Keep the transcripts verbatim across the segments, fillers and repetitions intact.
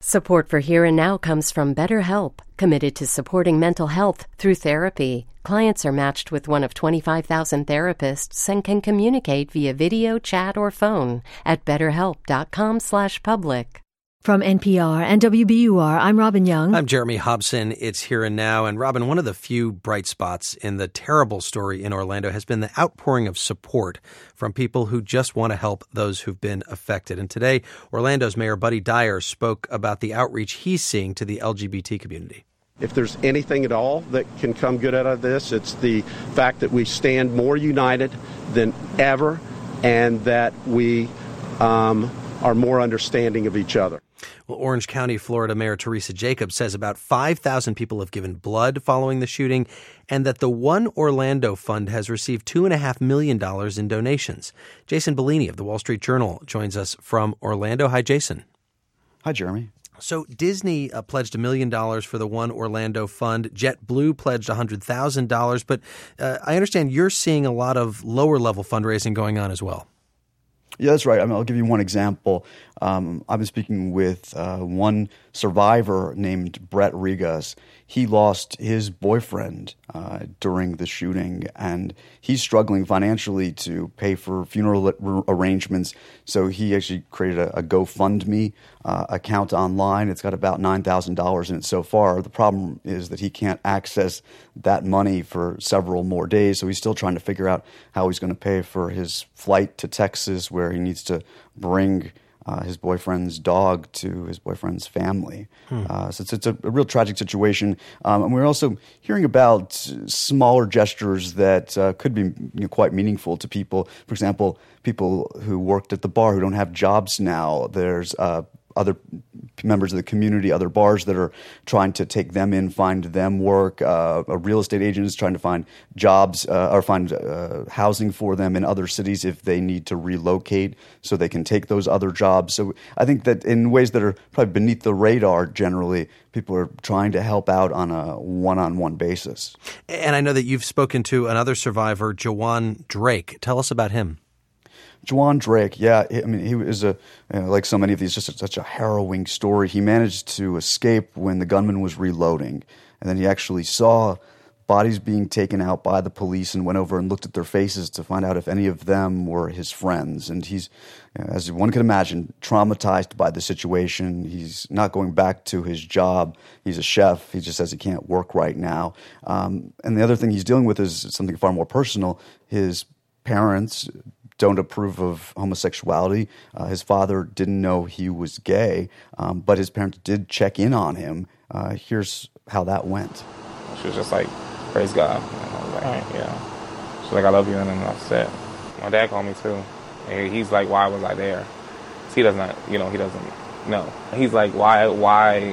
Support for Here and Now comes from BetterHelp, committed to supporting mental health through therapy. Clients are matched with one of twenty-five thousand therapists and can communicate via video, chat, or phone at betterhelp.com slash public. From N P R and W B U R, I'm Robin Young. I'm Jeremy Hobson. It's Here and Now. And Robin, one of the few bright spots in the terrible story in Orlando has been the outpouring of support from people who just want to help those who've been affected. And today, Orlando's Mayor Buddy Dyer spoke about the outreach he's seeing to the L G B T community. If there's anything at all that can come good out of this, it's the fact that we stand more united than ever and that we um, are more understanding of each other. Well, Orange County, Florida Mayor Teresa Jacobs says about five thousand people have given blood following the shooting and that the One Orlando Fund has received two point five million dollars in donations. Jason Bellini of the Wall Street Journal joins us from Orlando. Hi, Jason. Hi, Jeremy. So Disney uh, pledged a million dollars for the One Orlando Fund. JetBlue pledged one hundred thousand dollars. But uh, I understand you're seeing a lot of lower-level fundraising going on as well. Yeah, that's right. I mean, I'll give you one example. Um, I've been speaking with uh, one survivor named Brett Rigas. He lost his boyfriend uh, during the shooting, and he's struggling financially to pay for funeral r- arrangements. So he actually created a, a GoFundMe uh, account online. It's got about nine thousand dollars in it so far. The problem is that he can't access that money for several more days, so he's still trying to figure out how he's going to pay for his flight to Texas, where he needs to bring Uh, his boyfriend's dog to his boyfriend's family. Hmm. Uh, so it's, it's a, a real tragic situation. Um, and we're also hearing about smaller gestures that uh, could be you know, quite meaningful to people. For example, people who worked at the bar who don't have jobs now. There's uh, other members of the community, other bars that are trying to take them in, find them work. Uh, a real estate agent is trying to find jobs uh, or find uh, housing for them in other cities if they need to relocate so they can take those other jobs. So I think that in ways that are probably beneath the radar generally, people are trying to help out on a one-on-one basis. And I know that you've spoken to another survivor, Jawan Drake. Tell us about him. Jawan Drake, yeah, I mean, he was a you know, like so many of these, just a, such a harrowing story. He managed to escape when the gunman was reloading, and then he actually saw bodies being taken out by the police and went over and looked at their faces to find out if any of them were his friends. And he's, you know, as one can imagine, traumatized by the situation. He's not going back to his job. He's a chef. He just says he can't work right now. Um, and the other thing he's dealing with is something far more personal. His parents don't approve of homosexuality. Uh, his father didn't know he was gay, um, but his parents did check in on him. Uh, here's how that went. She was just like, praise God. And I was like, right. yeah. She's like, I love you, and then that's it. My dad called me too. And he's like, why was I there? So he doesn't, you know, he doesn't know. He's like, why, why,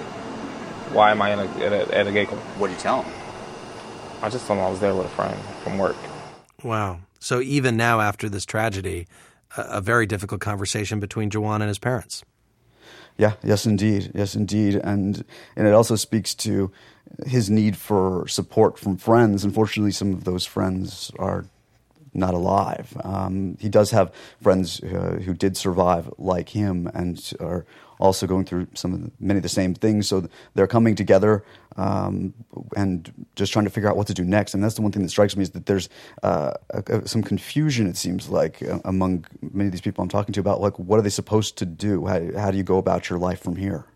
why am I in a, at, a, at a gay club? What did you tell him? I just told him I was there with a friend from work. Wow. So even now, after this tragedy, a, a very difficult conversation between Jawan and his parents. Yeah, yes, indeed. Yes, indeed. And and it also speaks to his need for support from friends. Unfortunately, some of those friends are not alive. Um, he does have friends uh, who did survive like him and are also going through some of the, many of the same things. So they're coming together um, and just trying to figure out what to do next. And that's the one thing that strikes me is that there's uh, a, a, some confusion, it seems like, uh, among many of these people I'm talking to about, like, what are they supposed to do? How, how do you go about your life from here?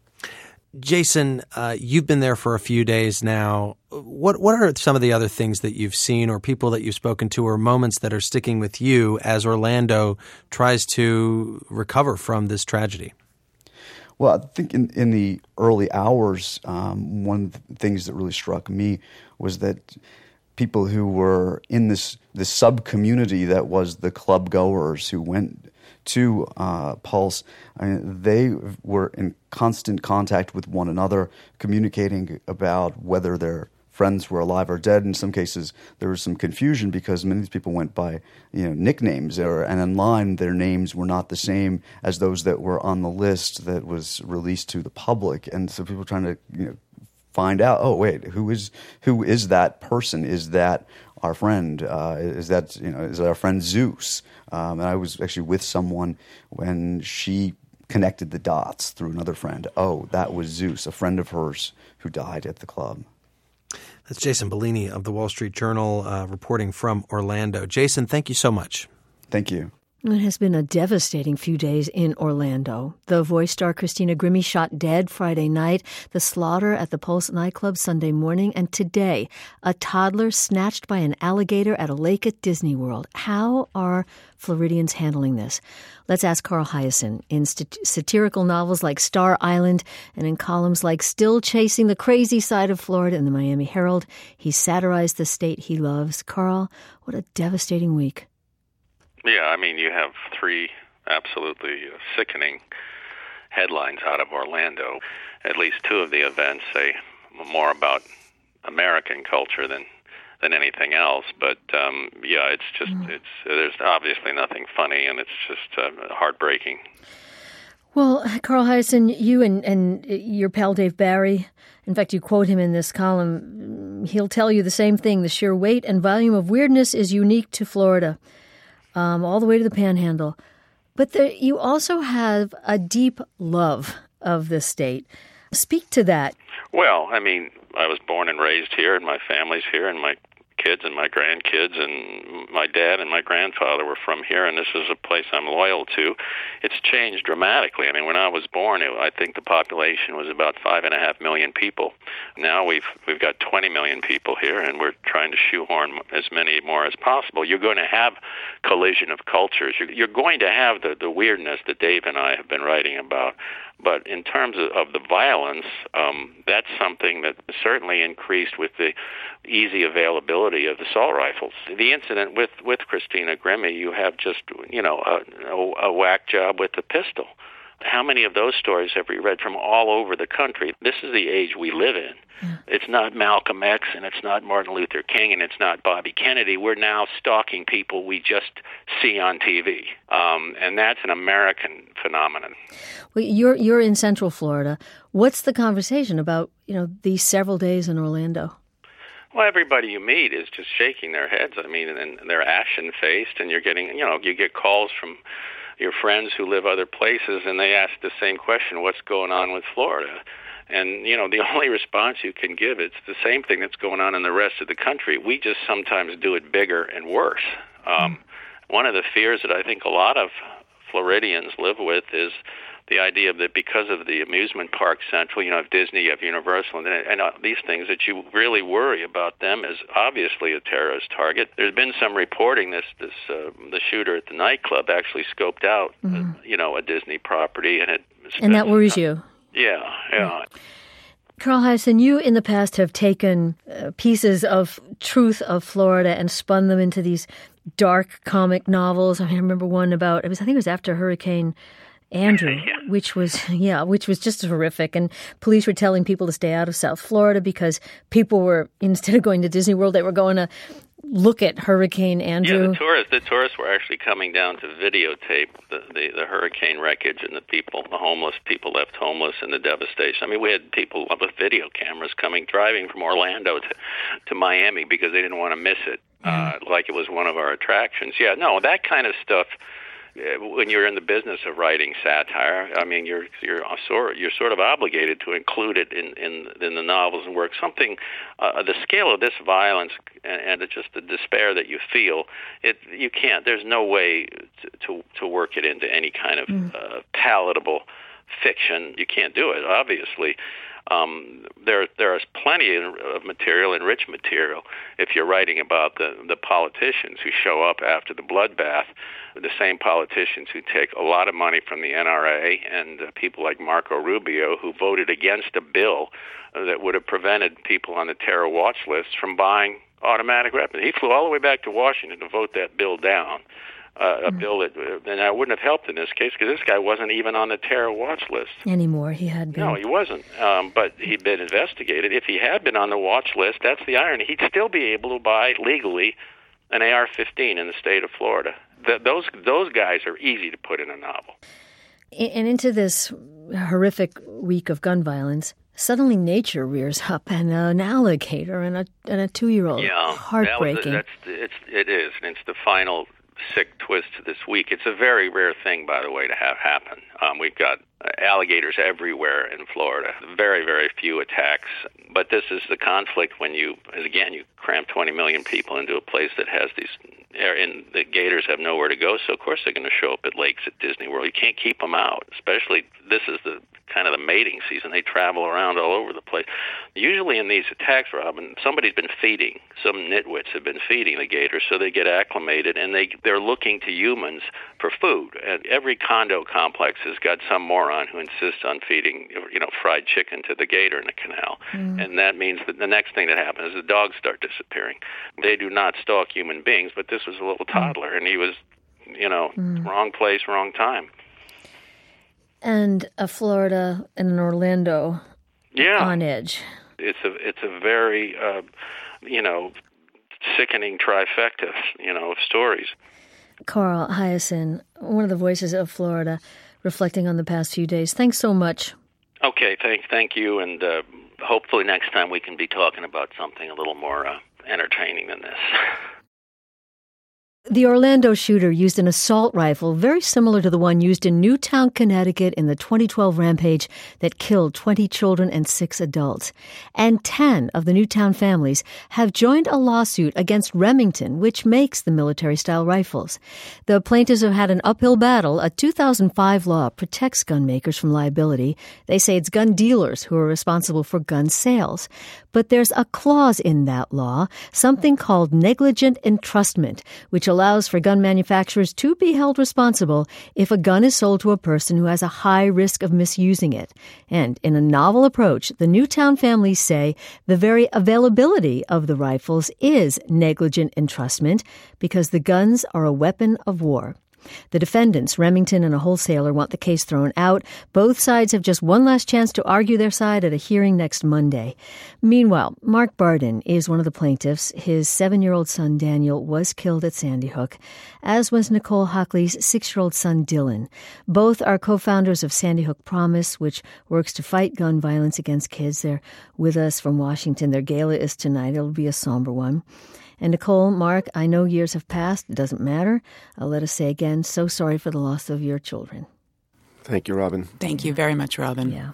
Jason, uh, you've been there for a few days now. What what are some of the other things that you've seen or people that you've spoken to or moments that are sticking with you as Orlando tries to recover from this tragedy? Well, I think in, in the early hours, um, one of the things that really struck me was that people who were in this, this sub-community that was the club goers who went to uh, Pulse, I mean, they were in constant contact with one another, communicating about whether their friends were alive or dead. In some cases, there was some confusion because many of these people went by, you know, nicknames, or, and online their names were not the same as those that were on the list that was released to the public. And so people were trying to, you know, find out, oh, wait, who is who is that person? Is that our friend? Uh, is that, you know, is that our friend Zeus? Um, and I was actually with someone when she connected the dots through another friend. Oh, that was Zeus, a friend of hers who died at the club. That's Jason Bellini of the Wall Street Journal uh, reporting from Orlando. Jason, thank you so much. Thank you. It has been a devastating few days in Orlando. The voice star Christina Grimmie shot dead Friday night, the slaughter at the Pulse nightclub Sunday morning, and today, a toddler snatched by an alligator at a lake at Disney World. How are Floridians handling this? Let's ask Carl Hiaasen. In st- satirical novels like Star Island and in columns like Still Chasing the Crazy Side of Florida in the Miami Herald, he satirized the state he loves. Carl, what a devastating week. Yeah, I mean, you have three absolutely sickening headlines out of Orlando. At least two of the events say more about American culture than than anything else. But um, yeah, it's just mm. it's there's obviously nothing funny, and it's just uh, heartbreaking. Well, Carl Hiaasen, you and, and your pal Dave Barry, in fact, you quote him in this column. He'll tell you the same thing. The sheer weight and volume of weirdness is unique to Florida. Um, all the way to the Panhandle. But there, you also have a deep love of this state. Speak to that. Well, I mean, I was born and raised here, and my family's here, and my kids and my grandkids and my dad and my grandfather were from here, and this is a place I'm loyal to. It's changed dramatically. I mean, when I was born, it, I think the population was about five and a half million people. Now we've we've got twenty million people here, and we're trying to shoehorn as many more as possible. You're going to have collision of cultures. You're, you're going to have the, the weirdness that Dave and I have been writing about. But in terms of, of the violence, um, that's something that certainly increased with the easy availability of assault rifles. The incident with, with Christina Grimmie, you have just, you know, a, a, a whack job with the pistol. How many of those stories have we read from all over the country? This is the age we live in. Yeah. It's not Malcolm X, and it's not Martin Luther King, and it's not Bobby Kennedy. We're now stalking people we just see on T V, um, and that's an American phenomenon. Well, you're you're in Central Florida. What's the conversation about, you know, these several days in Orlando? Well, everybody you meet is just shaking their heads. I mean, and they're ashen-faced, and you're getting, you know, you get calls from your friends who live other places, and they ask the same question, what's going on with Florida? And, you know, the only response you can give, it's the same thing that's going on in the rest of the country. We just sometimes do it bigger and worse. Um, mm. One of the fears that I think a lot of Floridians live with is the idea that because of the amusement park central, you know, have Disney, you have Universal, and, and uh, these things, that you really worry about them as obviously a terrorist target. There's been some reporting this this uh, the shooter at the nightclub actually scoped out, mm-hmm. uh, you know, a Disney property, and it and that worries you. Yeah, yeah. Carl Hiaasen, you in the past have taken uh, pieces of truth of Florida and spun them into these dark comic novels. I, mean, I remember one about, it was I think it was after Hurricane Andrew, yeah. which was, yeah, which was just horrific. And police were telling people to stay out of South Florida because people were, instead of going to Disney World, they were going to look at Hurricane Andrew. Yeah, the tourists, the tourists were actually coming down to videotape the, the, the hurricane wreckage and the people, the homeless people left homeless and the devastation. I mean, we had people with video cameras coming, driving from Orlando to, to Miami because they didn't want to miss it, yeah. uh, like it was one of our attractions. Yeah, no, that kind of stuff. When you're in the business of writing satire, I mean, you're you're sort you're sort of obligated to include it in in, in the novels and work. Something, uh, the scale of this violence and, and just the despair that you feel, it you can't. There's no way to to, to work it into any kind of mm. uh, palatable fiction. You can't do it, obviously. Um, there, there is plenty of material, enriched material, if you're writing about the, the politicians who show up after the bloodbath, the same politicians who take a lot of money from the N R A and uh, people like Marco Rubio who voted against a bill that would have prevented people on the terror watch list from buying automatic weapons. He flew all the way back to Washington to vote that bill down. Uh, a mm. bill that, uh, and that wouldn't have helped in this case because this guy wasn't even on the terror watch list. Anymore, he had been. No, he wasn't, um, but he'd been investigated. If he had been on the watch list, that's the irony. He'd still be able to buy legally an A R fifteen in the state of Florida. The, those those guys are easy to put in a novel. And into this horrific week of gun violence, suddenly nature rears up, and an alligator and a and a two-year-old. Yeah, heartbreaking. That was, that's, it's, it is, and it's the final sick twist to this week. It's a very rare thing, by the way, to have happen. Um, we've got alligators everywhere in Florida. Very, very few attacks. But this is the conflict when you, again, you cram twenty million people into a place that has these, and the gators have nowhere to go, so of course they're going to show up at lakes at Disney World. You can't keep them out, especially this is the kind of the mating season. They travel around all over the place. Usually in these attacks, Robin, somebody's been feeding. Some nitwits have been feeding the gators, so they get acclimated, and they, they're looking to humans for food. And every condo complex has got some moron who insists on feeding, you know, fried chicken to the gator in the canal. Mm. And that means that the next thing that happens is the dogs start disappearing. They do not stalk human beings, but this was a little toddler, and he was, you know, mm. wrong place, wrong time. And a Florida and an Orlando yeah. on edge. It's a it's a very, uh, you know, sickening trifecta, you know, of stories. Carl Hiaasen, one of the voices of Florida, reflecting on the past few days. Thanks so much. Okay, thank, thank you, and uh, hopefully next time we can be talking about something a little more uh, entertaining than this. The Orlando shooter used an assault rifle very similar to the one used in Newtown, Connecticut in the twenty twelve rampage that killed twenty children and six adults. And ten of the Newtown families have joined a lawsuit against Remington, which makes the military-style rifles. The plaintiffs have had an uphill battle. A two thousand five law protects gun makers from liability. They say it's gun dealers who are responsible for gun sales. But there's a clause in that law, something called negligent entrustment, which allows for gun manufacturers to be held responsible if a gun is sold to a person who has a high risk of misusing it. And in a novel approach, the Newtown families say the very availability of the rifles is negligent entrustment because the guns are a weapon of war. The defendants, Remington and a wholesaler, want the case thrown out. Both sides have just one last chance to argue their side at a hearing next Monday. Meanwhile, Mark Barden is one of the plaintiffs. His seven-year-old son, Daniel, was killed at Sandy Hook, as was Nicole Hockley's six-year-old son, Dylan. Both are co-founders of Sandy Hook Promise, which works to fight gun violence against kids. They're with us from Washington. Their gala is tonight. It'll be a somber one. And Nicole, Mark, I know years have passed. It doesn't matter. Uh, let us say again, so sorry for the loss of your children. Thank you, Robin. Thank you very much, Robin. Yeah.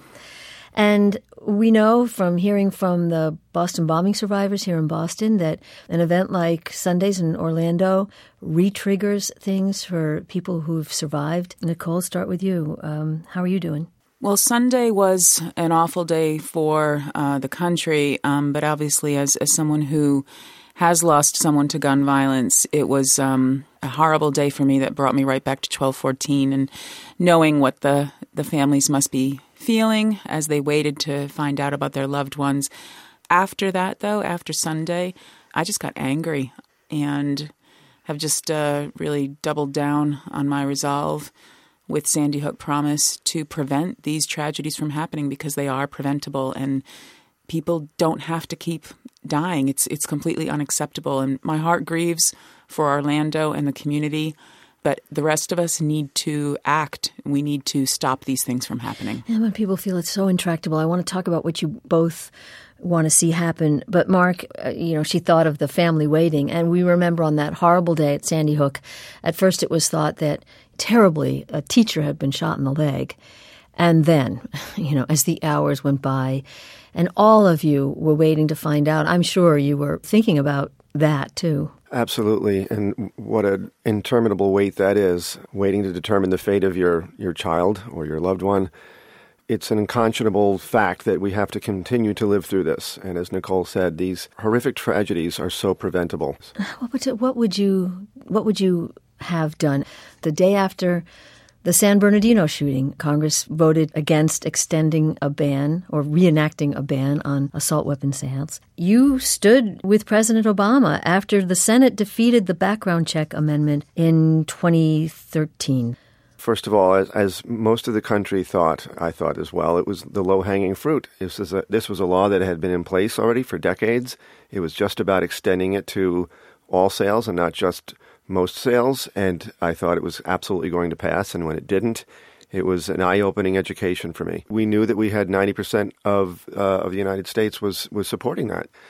And we know from hearing from the Boston bombing survivors here in Boston that an event like Sundays in Orlando re-triggers things for people who've survived. Nicole, start with you. Um, how are you doing? Well, Sunday was an awful day for uh, the country, um, but obviously as, as someone who has lost someone to gun violence, it was um, a horrible day for me that brought me right back to twelve fourteen and knowing what the, the families must be feeling as they waited to find out about their loved ones. After that, though, after Sunday, I just got angry and have just uh, really doubled down on my resolve with Sandy Hook Promise to prevent these tragedies from happening because they are preventable and people don't have to keep dying. It's it's completely unacceptable. And my heart grieves for Orlando and the community, but the rest of us need to act. We need to stop these things from happening. And when people feel it's so intractable, I want to talk about what you both want to see happen. But Mark, uh, you know, she thought of the family waiting. And we remember on that horrible day at Sandy Hook, at first it was thought that terribly a teacher had been shot in the leg. And then, you know, as the hours went by, and all of you were waiting to find out, I'm sure you were thinking about that too. Absolutely. And what an interminable wait that is, waiting to determine the fate of your, your child or your loved one. It's an unconscionable fact that we have to continue to live through this. And as Nicole said, these horrific tragedies are so preventable. What would you, what would you, what would you have done the day after the San Bernardino shooting? Congress voted against extending a ban or reenacting a ban on assault weapon sales. You stood with President Obama after the Senate defeated the background check amendment in twenty thirteen. First of all, as, as most of the country thought, I thought as well, it was the low-hanging fruit. This, is a, this was a law that had been in place already for decades. It was just about extending it to all sales and not just most sales, and I thought it was absolutely going to pass, and when it didn't, it was an eye-opening education for me. We knew that we had ninety percent of uh, of the United States was, was supporting that.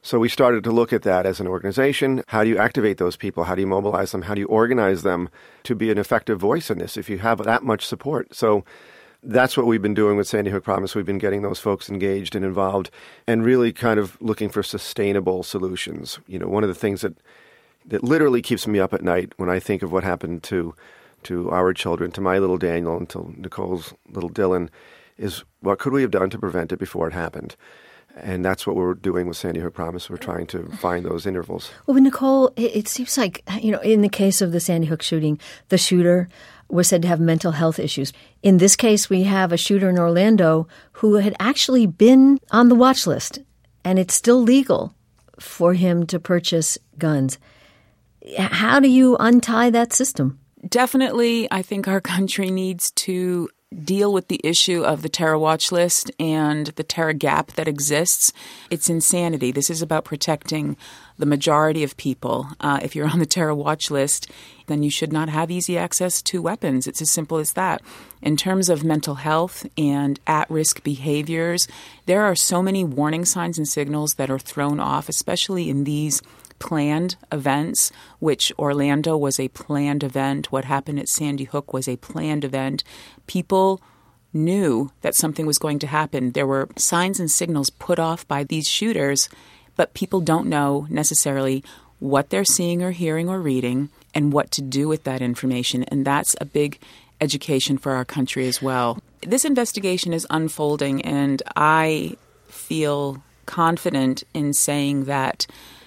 So we started to look at that as an organization. How do you activate those people? How do you mobilize them? How do you organize them to be an effective voice in this if you have that much support? So that's what we've been doing with Sandy Hook Promise. We've been getting those folks engaged and involved and really kind of looking for sustainable solutions. You know, one of the things that that literally keeps me up at night when I think of what happened to to our children, to my little Daniel and to Nicole's little Dylan, is what could we have done to prevent it before it happened? And that's what we're doing with Sandy Hook Promise. We're trying to find those intervals. Well, but Nicole, it, it seems like, you know, in the case of the Sandy Hook shooting, the shooter was said to have mental health issues. In this case, we have a shooter in Orlando who had actually been on the watch list, and it's still legal for him to purchase guns. How do you untie that system? Definitely, I think our country needs to deal with the issue of the terror watch list and the terror gap that exists. It's insanity. This is about protecting the majority of people. Uh, if you're on the terror watch list, then you should not have easy access to weapons. It's as simple as that. In terms of mental health and at-risk behaviors, there are so many warning signs and signals that are thrown off, especially in these planned events, which Orlando was a planned event. What happened at Sandy Hook was a planned event. People knew that something was going to happen. There were signs and signals put off by these shooters, but people don't know necessarily what they're seeing or hearing or reading and what to do with that information. And that's a big education for our country as well. This investigation is unfolding, and I feel confident in saying that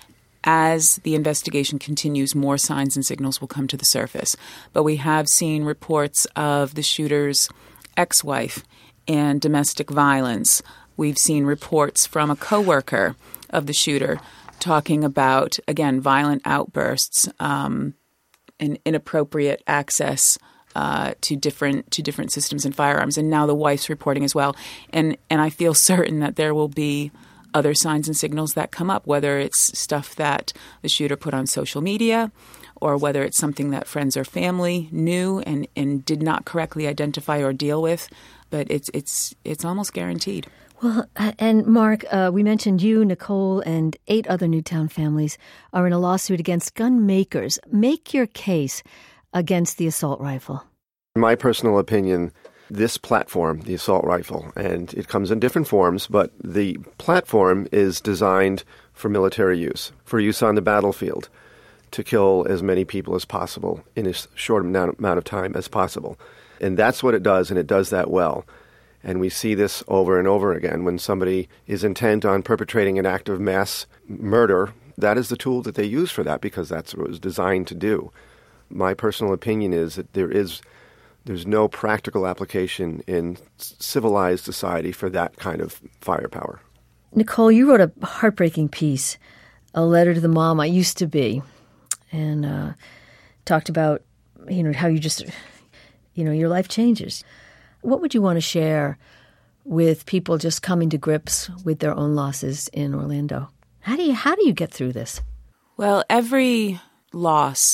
as the investigation continues, more signs and signals will come to the surface. But we have seen reports of the shooter's ex-wife and domestic violence. We've seen reports from a coworker of the shooter talking about, again, violent outbursts um, and inappropriate access uh, to different to different systems and firearms. And now the wife's reporting as well. And and I feel certain that there will be other signs and signals that come up, whether it's stuff that the shooter put on social media or whether it's something that friends or family knew and, and did not correctly identify or deal with. But it's it's it's almost guaranteed. Well, and Mark, uh, we mentioned you, Nicole, and eight other Newtown families are in a lawsuit against gun makers. Make your case against the assault rifle. In my personal opinion, this platform, the assault rifle, and it comes in different forms, but the platform is designed for military use, for use on the battlefield, to kill as many people as possible in as short amount of time as possible. And that's what it does, and it does that well. And we see this over and over again. When somebody is intent on perpetrating an act of mass murder, that is the tool that they use for that because that's what it was designed to do. My personal opinion is that there is there's no practical application in civilized society for that kind of firepower. Nicole, you wrote a heartbreaking piece, a letter to the mom I used to be, and uh, talked about, you know, how you just, you know, your life changes. What would you want to share with people just coming to grips with their own losses in Orlando? How do you how do you get through this? Well, every loss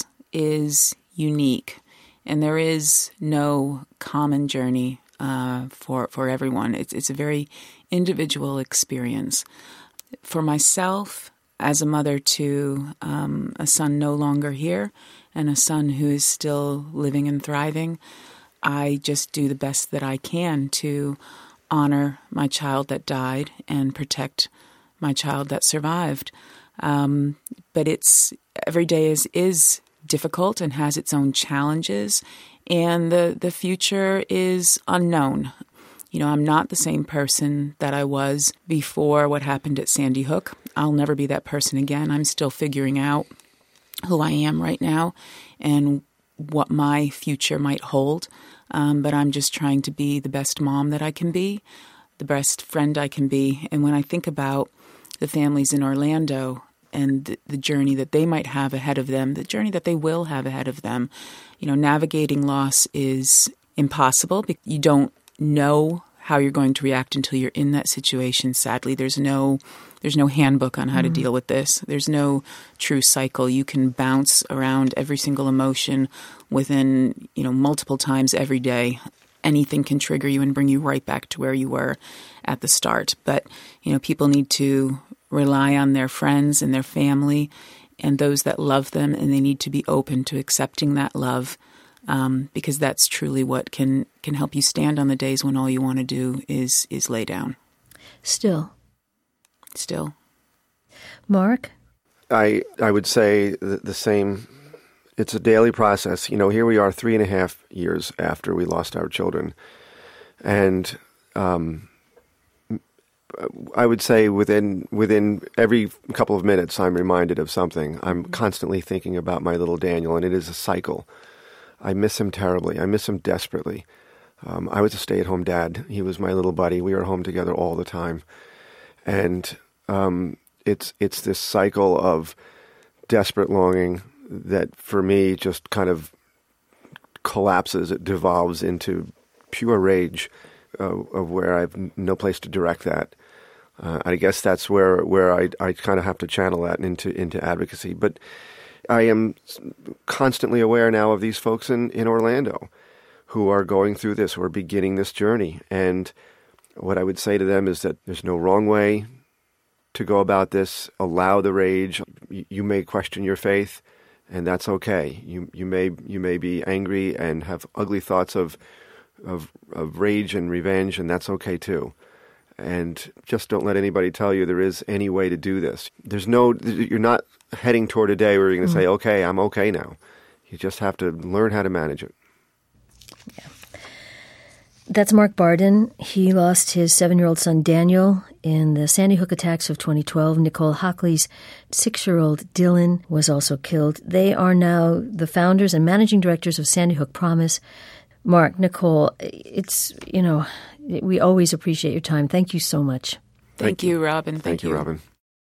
is unique, and there is no common journey uh, for for everyone. It's it's a very individual experience. For myself, as a mother to um, a son no longer here and a son who is still living and thriving, I just do the best that I can to honor my child that died and protect my child that survived. Um, but it's every day is is difficult and has its own challenges, and the, the future is unknown. You know, I'm not the same person that I was before what happened at Sandy Hook. I'll never be that person again. I'm still figuring out who I am right now and what my future might hold. Um, but I'm just trying to be the best mom that I can be, the best friend I can be. And when I think about the families in Orlando and the, the journey that they might have ahead of them, the journey that they will have ahead of them, you know, navigating loss is impossible. You don't know how you're going to react until you're in that situation. Sadly, there's no there's no handbook on how to deal with this. There's no true cycle. You can bounce around every single emotion within, you know, multiple times every day. Anything can trigger you and bring you right back to where you were at the start. But, you know, people need to rely on their friends and their family and those that love them, and they need to be open to accepting that love, um, because that's truly what can, can help you stand on the days when all you want to do is is lay down. Still. Still. Mark? I I would say the, the same. It's a daily process. You know, here we are three and a half years after we lost our children. And um, I would say within within every couple of minutes, I'm reminded of something. I'm constantly thinking about my little Daniel, and it is a cycle. I miss him terribly. I miss him desperately. Um, I was a stay-at-home dad. He was my little buddy. We were home together all the time. And um, it's it's this cycle of desperate longing that, for me, just kind of collapses. It devolves into pure rage uh, of where I have no place to direct that. Uh, I guess that's where where I I kind of have to channel that into into advocacy. But I am constantly aware now of these folks in, in Orlando who are going through this, who are beginning this journey. And what I would say to them is that there's no wrong way to go about this. Allow the rage. You may question your faith, and that's okay. You you may you may be angry and have ugly thoughts of of of rage and revenge, and that's okay too. And just don't let anybody tell you there is any way to do this. There's no, you're not heading toward a day where you're going to mm-hmm. say, okay, I'm okay now. You just have to learn how to manage it. Yeah. That's Mark Barden. He lost his seven-year-old son, Daniel, in the Sandy Hook attacks of twenty twelve. Nicole Hockley's six-year-old Dylan was also killed. They are now the founders and managing directors of Sandy Hook Promise. Mark, Nicole, it's, you know, we always appreciate your time. Thank you so much. Thank, Thank you, you, Robin. Thank, Thank you, you, Robin.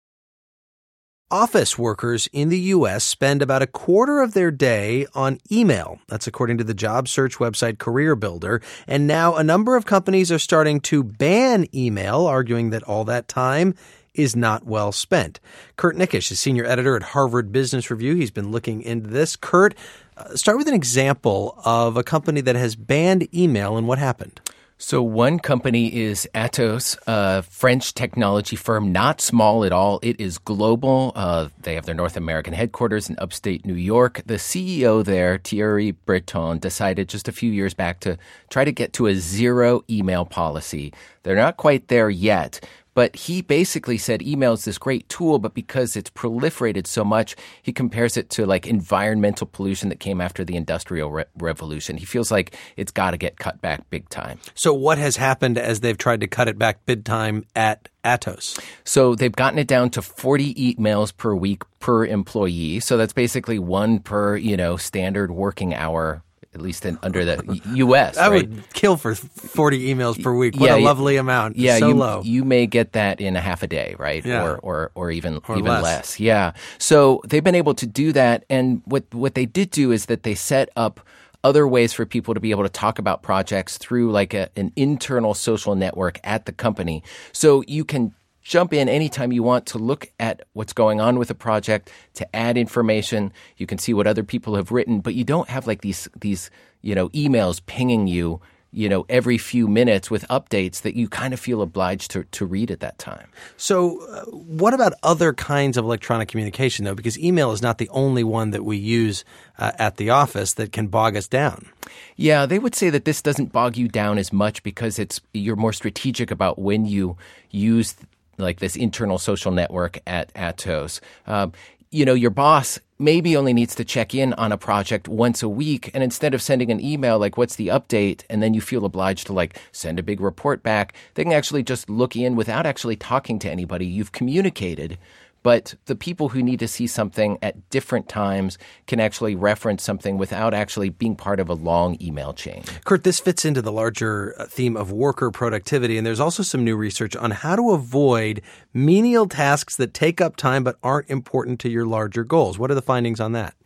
Office workers in the U S spend about a quarter of their day on email. That's according to the job search website Career Builder. And now a number of companies are starting to ban email, arguing that all that time is not well spent. Kurt Nikisch is senior editor at Harvard Business Review. He's been looking into this. Kurt, uh, start with an example of a company that has banned email and what happened. So one company is Atos, a French technology firm, not small at all. It is global. Uh, they have their North American headquarters in upstate New York. The C E O there, Thierry Breton, decided just a few years back to try to get to a zero email policy. They're not quite there yet. But he basically said email is this great tool, but because it's proliferated so much, he compares it to like environmental pollution that came after the Industrial Re- Revolution. He feels like it's got to get cut back big time. So what has happened as they've tried to cut it back big time at Atos? So they've gotten it down to forty emails per week per employee. So that's basically one per, you know, standard working hour, at least in, under the U S, I right? would kill for forty emails per week. What yeah, a lovely amount. Yeah, so you, low. You may get that in a half a day, right? Yeah. Or, or or even or even less. less. Yeah. So they've been able to do that. And what, what they did do is that they set up other ways for people to be able to talk about projects through like a, an internal social network at the company. So you can jump in anytime you want to look at what's going on with a project, to add information. You can see what other people have written, but you don't have like these these you know emails pinging you you know every few minutes with updates that you kind of feel obliged to to read at that time. So uh, what about other kinds of electronic communication, though? Because email is not the only one that we use uh, at the office that can bog us down. Yeah, they would say that this doesn't bog you down as much because it's you're more strategic about when you use like this internal social network at Atos. Um, you know, your boss maybe only needs to check in on a project once a week. And instead of sending an email like, what's the update? And then you feel obliged to like send a big report back. They can actually just look in without actually talking to anybody. You've communicated. But the people who need to see something at different times can actually reference something without actually being part of a long email chain. Kurt, this fits into the larger theme of worker productivity, and there's also some new research on how to avoid menial tasks that take up time but aren't important to your larger goals. What are the findings on that?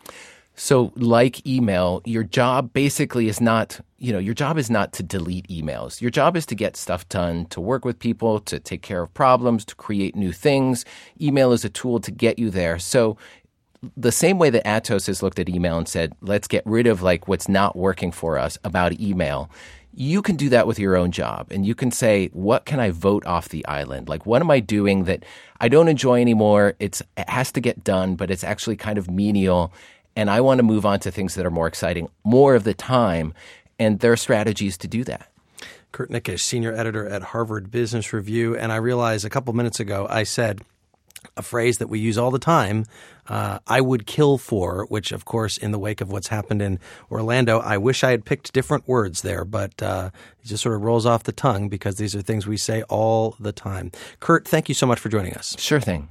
So like email, your job basically is not, you know, your job is not to delete emails. Your job is to get stuff done, to work with people, to take care of problems, to create new things. Email is a tool to get you there. So the same way that Atos has looked at email and said, let's get rid of like what's not working for us about email, you can do that with your own job. And you can say, what can I vote off the island? Like, what am I doing that I don't enjoy anymore? It's, it has to get done, but it's actually kind of menial. And I want to move on to things that are more exciting more of the time. And there are strategies to do that. Kurt Nickisch, senior editor at Harvard Business Review. And I realized a couple minutes ago I said a phrase that we use all the time, uh, I would kill for, which, of course, in the wake of what's happened in Orlando, I wish I had picked different words there, but uh, it just sort of rolls off the tongue because these are things we say all the time. Kurt, thank you so much for joining us. Sure thing.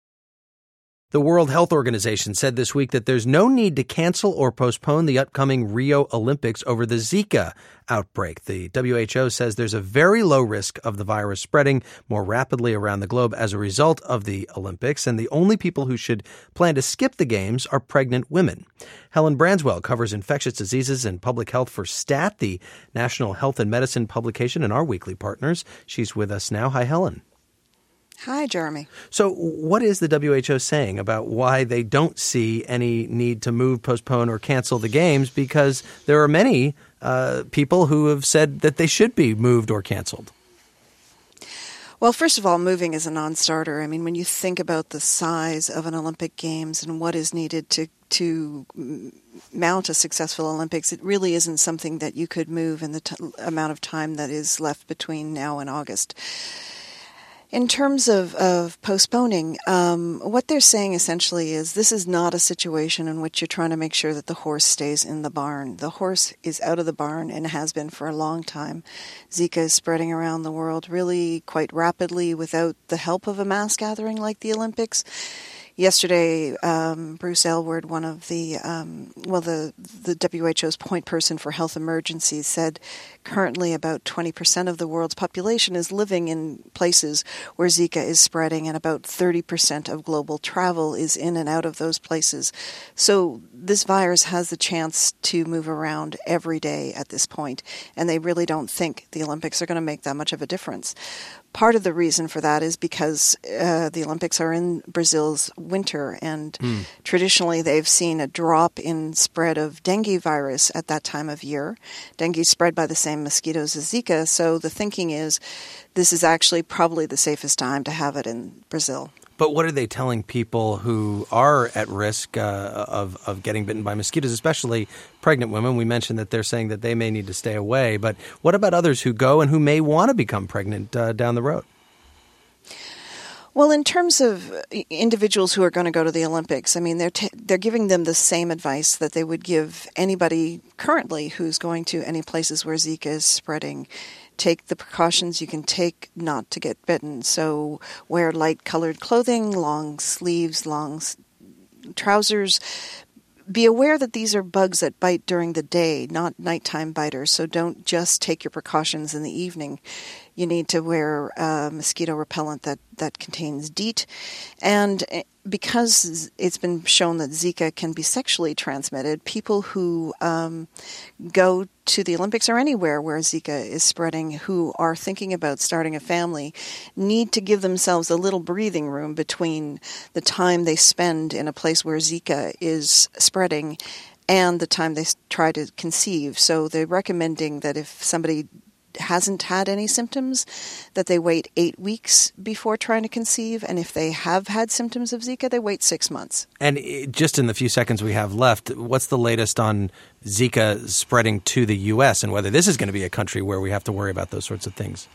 The World Health Organization said this week that there's no need to cancel or postpone the upcoming Rio Olympics over the Zika outbreak. The W H O says there's a very low risk of the virus spreading more rapidly around the globe as a result of the Olympics, and the only people who should plan to skip the games are pregnant women. Helen Branswell covers infectious diseases and public health for STAT, the National Health and Medicine publication, and our weekly partners. She's with us now. Hi, Helen. Hi, Jeremy. So what is the W H O saying about why they don't see any need to move, postpone, or cancel the games? Because there are many uh, people who have said that they should be moved or canceled. Well, first of all, moving is a non-starter. I mean, when you think about the size of an Olympic Games and what is needed to to mount a successful Olympics, it really isn't something that you could move in the t- amount of time that is left between now and August. In terms of, of postponing, um, what they're saying essentially is this is not a situation in which you're trying to make sure that the horse stays in the barn. The horse is out of the barn and has been for a long time. Zika is spreading around the world really quite rapidly without the help of a mass gathering like the Olympics. Yesterday, um, Bruce Aylward, one of the, um, well, the, the W H O's point person for health emergencies, said currently about twenty percent of the world's population is living in places where Zika is spreading, and about thirty percent of global travel is in and out of those places. So this virus has the chance to move around every day at this point, and they really don't think the Olympics are going to make that much of a difference. Part of the reason for that is because uh, the Olympics are in Brazil's winter, and mm. traditionally they've seen a drop in spread of dengue virus at that time of year. Dengue is spread by the same mosquitoes as Zika, so the thinking is this is actually probably the safest time to have it in Brazil. But what are they telling people who are at risk uh, of, of getting bitten by mosquitoes, especially pregnant women? We mentioned that they're saying that they may need to stay away. But what about others who go and who may want to become pregnant uh, down the road? Well, in terms of individuals who are going to go to the Olympics, I mean, they're t- they're giving them the same advice that they would give anybody currently who's going to any places where Zika is spreading. Take the precautions you can take not to get bitten. So wear light-colored clothing, long sleeves, long s- trousers. Be aware that these are bugs that bite during the day, not nighttime biters. So don't just take your precautions in the evening. You need to wear uh, mosquito repellent that, that contains DEET. And because it's been shown that Zika can be sexually transmitted, people who um, go to the Olympics or anywhere where Zika is spreading who are thinking about starting a family need to give themselves a little breathing room between the time they spend in a place where Zika is spreading and the time they try to conceive. So they're recommending that if somebody hasn't had any symptoms, that they wait eight weeks before trying to conceive. And if they have had symptoms of Zika, they wait six months. And just in the few seconds we have left, what's the latest on Zika spreading to the U S and whether this is going to be a country where we have to worry about those sorts of things?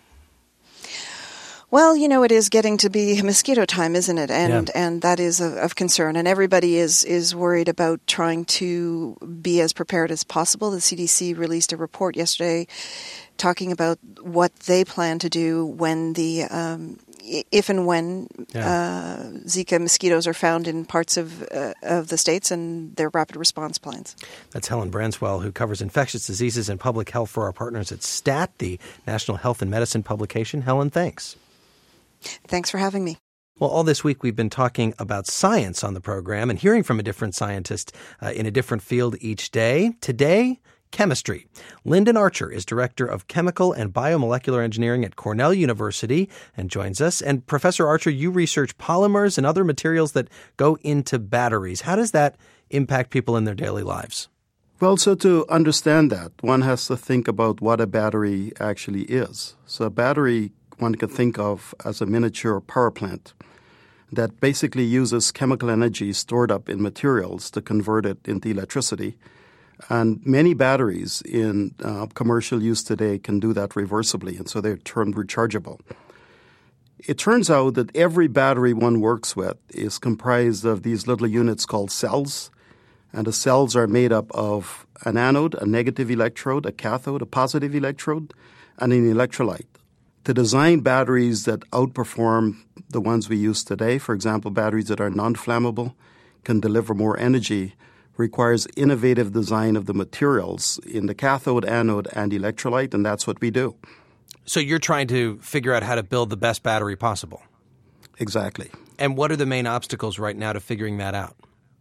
Well, you know, it is getting to be mosquito time, isn't it? And yeah. and that is of, of concern. And everybody is, is worried about trying to be as prepared as possible. The C D C released a report yesterday talking about what they plan to do when the um, if and when yeah. uh, Zika mosquitoes are found in parts of uh, of the states and their rapid response plans. That's Helen Branswell, who covers infectious diseases and public health for our partners at STAT, the National Health and Medicine publication. Helen, thanks. Thanks for having me. Well, all this week we've been talking about science on the program and hearing from a different scientist uh, in a different field each day. Today, chemistry. Lyndon Archer is Director of Chemical and Biomolecular Engineering at Cornell University and joins us. And Professor Archer, you research polymers and other materials that go into batteries. How does that impact people in their daily lives? Well, so to understand that, one has to think about what a battery actually is. So a battery one can think of as a miniature power plant that basically uses chemical energy stored up in materials to convert it into electricity. And many batteries in uh, commercial use today can do that reversibly, and so they're termed rechargeable. It turns out that every battery one works with is comprised of these little units called cells, and the cells are made up of an anode, a negative electrode, a cathode, a positive electrode, and an electrolyte. To design batteries that outperform the ones we use today, for example, batteries that are non-flammable, can deliver more energy, requires innovative design of the materials in the cathode, anode, and electrolyte, and that's what we do. So you're trying to figure out how to build the best battery possible. Exactly. And what are the main obstacles right now to figuring that out?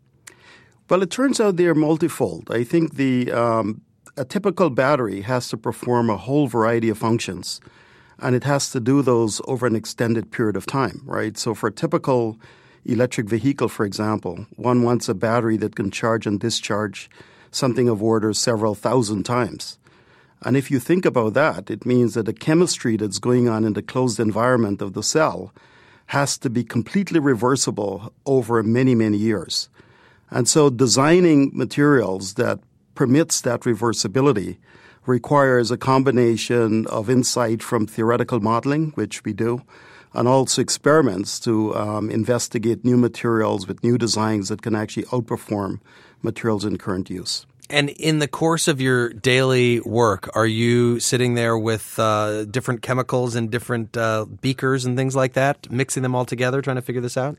Well, it turns out they're multifold. I think the um, a typical battery has to perform a whole variety of functions, and it has to do those over an extended period of time, right? So for a typical electric vehicle, for example, one wants a battery that can charge and discharge something of order several thousand times. And if you think about that, it means that the chemistry that's going on in the closed environment of the cell has to be completely reversible over many, many years. And so designing materials that permits that reversibility requires a combination of insight from theoretical modeling, which we do, and also experiments to um, investigate new materials with new designs that can actually outperform materials in current use. And in the course of your daily work, are you sitting there with uh, different chemicals and different uh, beakers and things like that, mixing them all together, trying to figure this out?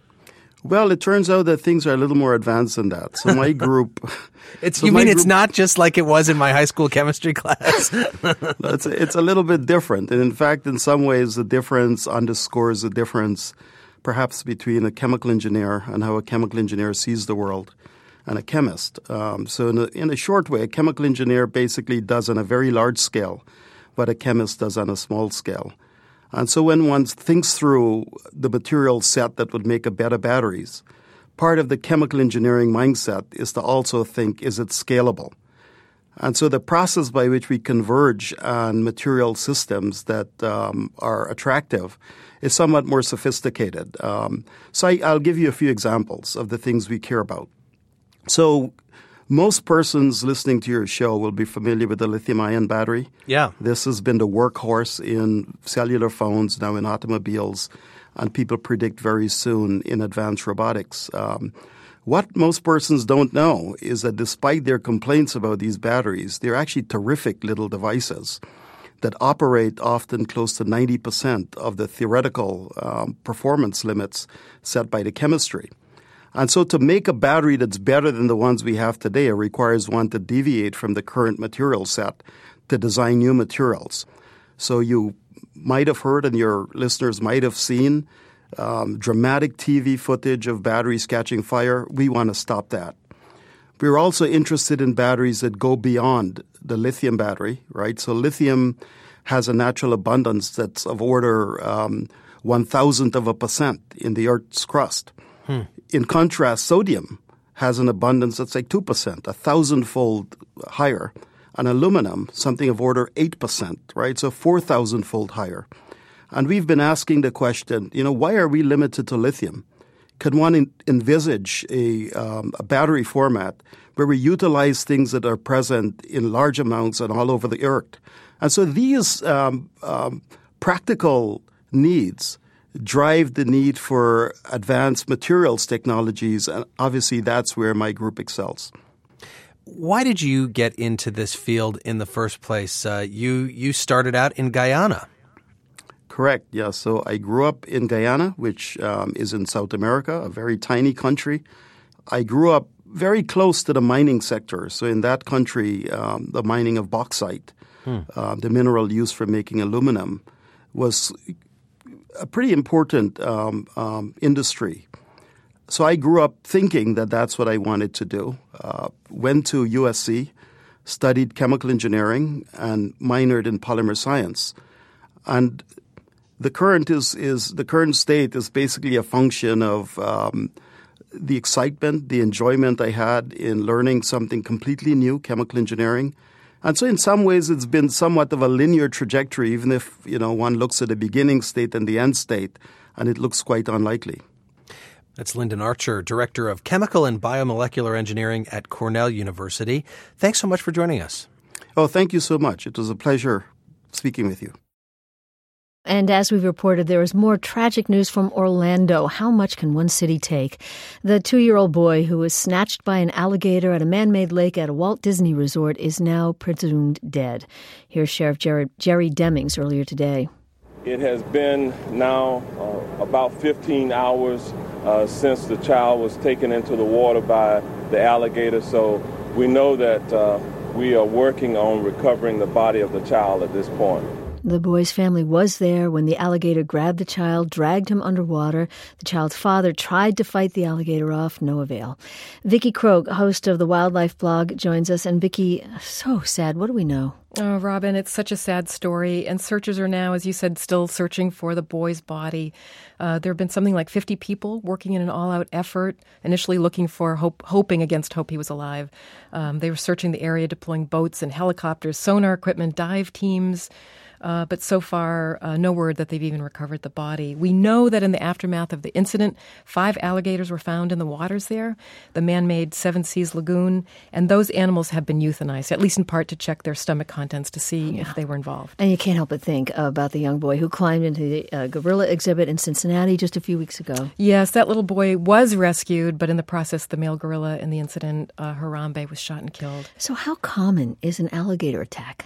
Well, it turns out that things are a little more advanced than that. So my group... it's so You mean group, it's not just like it was in my high school chemistry class? it's, it's a little bit different. And in fact, in some ways, the difference underscores the difference perhaps between a chemical engineer and how a chemical engineer sees the world and a chemist. Um, so in a, in a short way, a chemical engineer basically does on a very large scale what a chemist does on a small scale. And so when one thinks through the material set that would make a better batteries, part of the chemical engineering mindset is to also think, is it scalable? And so the process by which we converge on material systems that um, are attractive is somewhat more sophisticated. Um, so I, I'll give you a few examples of the things we care about. So most persons listening to your show will be familiar with the lithium-ion battery. Yeah. This has been the workhorse in cellular phones, now in automobiles, and people predict very soon in advanced robotics. Um, what most persons don't know is that despite their complaints about these batteries, they're actually terrific little devices that operate often close to ninety percent of the theoretical um, performance limits set by the chemistry. And so to make a battery that's better than the ones we have today, it requires one to deviate from the current material set to design new materials. So you might have heard, and your listeners might have seen, um, dramatic T V footage of batteries catching fire. We want to stop that. We're also interested in batteries that go beyond the lithium battery, right? So lithium has a natural abundance that's of order um, one thousandth of a percent in the Earth's crust. Hmm. In contrast, sodium has an abundance that's like two percent, a thousandfold higher. And aluminum, something of order eight percent, right? So four thousand-fold higher. And we've been asking the question, you know, why are we limited to lithium? Could one in- envisage a, um, a battery format where we utilize things that are present in large amounts and all over the Earth? And so these um, um, practical needs drive the need for advanced materials technologies, and obviously that's where my group excels. Why did you get into this field in the first place? Uh, you you started out in Guyana. Correct, yeah. So I grew up in Guyana, which um, is in South America, a very tiny country. I grew up very close to the mining sector. So in that country, um, the mining of bauxite, hmm. uh, the mineral used for making aluminum, was a pretty important um, um, industry. So I grew up thinking that that's what I wanted to do. Uh, went to U S C, studied chemical engineering, and minored in polymer science. And the current is is the current state is basically a function of um, the excitement, the enjoyment I had in learning something completely new, chemical engineering. And so in some ways it's been somewhat of a linear trajectory, even if, you know, one looks at the beginning state and the end state, and it looks quite unlikely. That's Lyndon Archer, Director of Chemical and Biomolecular Engineering at Cornell University. Thanks so much for joining us. Oh, thank you so much. It was a pleasure speaking with you. And as we've reported, there is more tragic news from Orlando. How much can one city take? The two-year-old boy who was snatched by an alligator at a man-made lake at a Walt Disney resort is now presumed dead. Here's Sheriff Jerry, Jerry Demings earlier today. It has been now uh, about fifteen hours uh, since the child was taken into the water by the alligator, so we know that uh, we are working on recovering the body of the child at this point. The boy's family was there when the alligator grabbed the child, dragged him underwater. The child's father tried to fight the alligator off, no avail. Vicki Krogh, host of the Wildlife blog, joins us. And Vicki, so sad. What do we know? Oh, Robin, it's such a sad story. And searchers are now, as you said, still searching for the boy's body. Uh, there have been something like fifty people working in an all-out effort, initially looking for hope, hoping against hope he was alive. Um, they were searching the area, deploying boats and helicopters, sonar equipment, dive teams. Uh, but so far, uh, no word that they've even recovered the body. We know that in the aftermath of the incident, five alligators were found in the waters there, the man-made Seven Seas Lagoon, and those animals have been euthanized, at least in part to check their stomach contents to see yeah. if they were involved. And you can't help but think about the young boy who climbed into the uh, gorilla exhibit in Cincinnati just a few weeks ago. Yes, that little boy was rescued, but in the process, the male gorilla in the incident, uh, Harambe, was shot and killed. So how common is an alligator attack?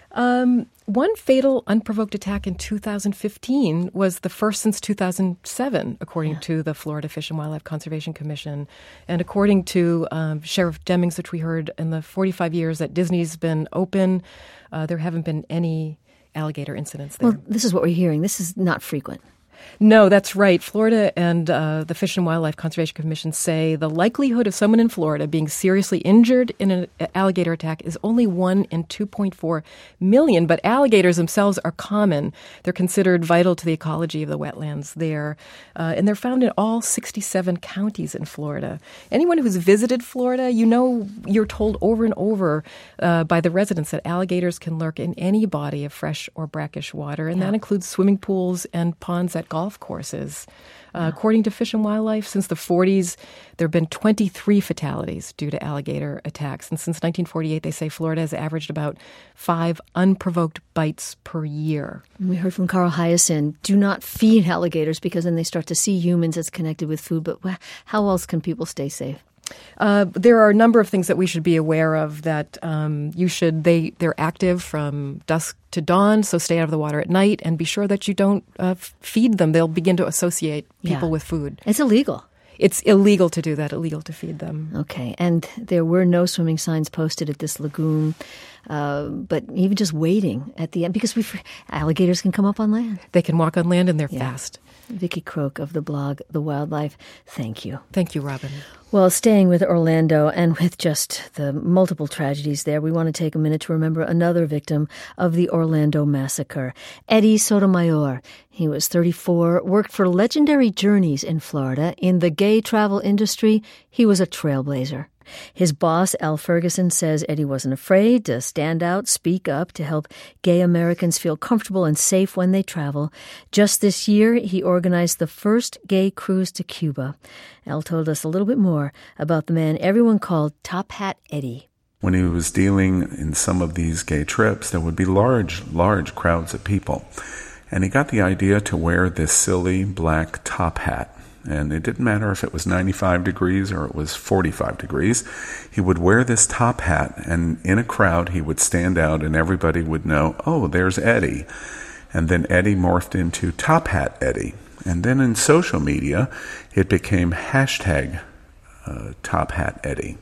Um, one fatal unprovoked attack in two thousand fifteen was the first since two thousand seven, according yeah. to the Florida Fish and Wildlife Conservation Commission. And according to um, Sheriff Demings, which we heard, in the forty-five years that Disney's been open, uh, there haven't been any alligator incidents there. Well, this is what we're hearing. This is not frequent. No, that's right. Florida and uh, the Fish and Wildlife Conservation Commission say the likelihood of someone in Florida being seriously injured in an alligator attack is only one in two point four million. But alligators themselves are common. They're considered vital to the ecology of the wetlands there. Uh, and they're found in all sixty-seven counties in Florida. Anyone who's visited Florida, you know, you're told over and over uh, by the residents that alligators can lurk in any body of fresh or brackish water. And yeah. that includes swimming pools and ponds at golf courses. Uh, yeah. According to Fish and Wildlife, since the forties, there have been twenty-three fatalities due to alligator attacks. And since nineteen forty-eight, they say Florida has averaged about five unprovoked bites per year. We heard from Carl Hyacin, do not feed alligators because then they start to see humans as connected with food. But how else can people stay safe? Uh, there are a number of things that we should be aware of that um, you should, they, they're active from dusk to dawn, so stay out of the water at night and be sure that you don't uh, feed them. They'll begin to associate people yeah. with food. It's illegal. It's illegal to do that, illegal to feed them. Okay, and there were no swimming signs posted at this lagoon, uh, but even just waiting at the end, because we alligators can come up on land. They can walk on land and they're yeah. fast. Vicki Krogh of the blog The Wildlife, thank you. Thank you, Robin. Well, staying with Orlando and with just the multiple tragedies there, we want to take a minute to remember another victim of the Orlando massacre, Eddie Sotomayor. He was thirty-four, worked for Legendary Journeys in Florida. In the gay travel industry, he was a trailblazer. His boss, Al Ferguson, says Eddie wasn't afraid to stand out, speak up to help gay Americans feel comfortable and safe when they travel. Just this year, he organized the first gay cruise to Cuba. Al told us a little bit more about the man everyone called Top Hat Eddie. When he was dealing in some of these gay trips, there would be large, large crowds of people. And he got the idea to wear this silly black top hat. And it didn't matter if it was ninety-five degrees or it was forty-five degrees. He would wear this top hat, and in a crowd he would stand out and everybody would know, oh, there's Eddie. And then Eddie morphed into Top Hat Eddie. And then in social media, it became hashtag uh, Top Hat Eddie.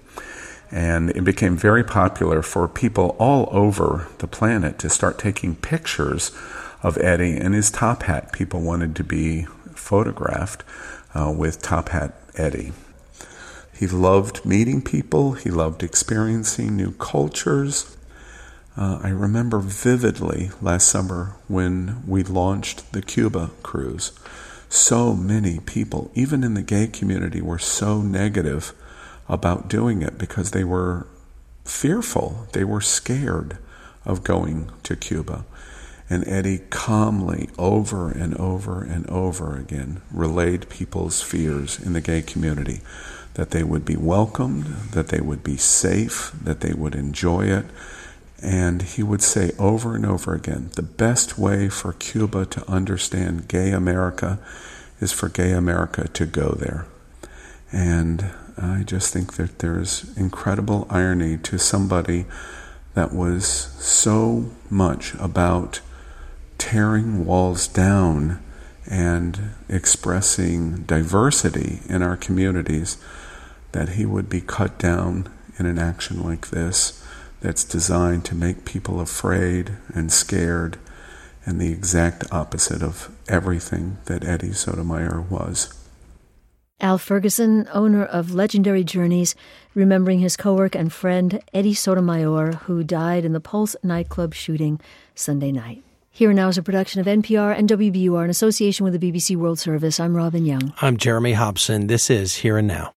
And it became very popular for people all over the planet to start taking pictures of Eddie and his top hat. People wanted to be photographed Uh, with Top Hat Eddie. He loved meeting people. He loved experiencing new cultures. Uh, I remember vividly last summer when we launched the Cuba cruise. so many people, even in the gay community, were so negative about doing it because they were fearful. They were scared of going to Cuba. And Eddie calmly, over and over and over again, relayed people's fears in the gay community, that they would be welcomed, that they would be safe, that they would enjoy it. And he would say over and over again, the best way for Cuba to understand gay America is for gay America to go there. And I just think that there's incredible irony to somebody that was so much about tearing walls down and expressing diversity in our communities, that he would be cut down in an action like this that's designed to make people afraid and scared, and the exact opposite of everything that Eddie Sotomayor was. Al Ferguson, owner of Legendary Journeys, remembering his co-worker and friend Eddie Sotomayor, who died in the Pulse nightclub shooting Sunday night. Here and Now is a production of N P R and W B U R in association with the B B C World Service. I'm Robin Young. I'm Jeremy Hobson. This is Here and Now.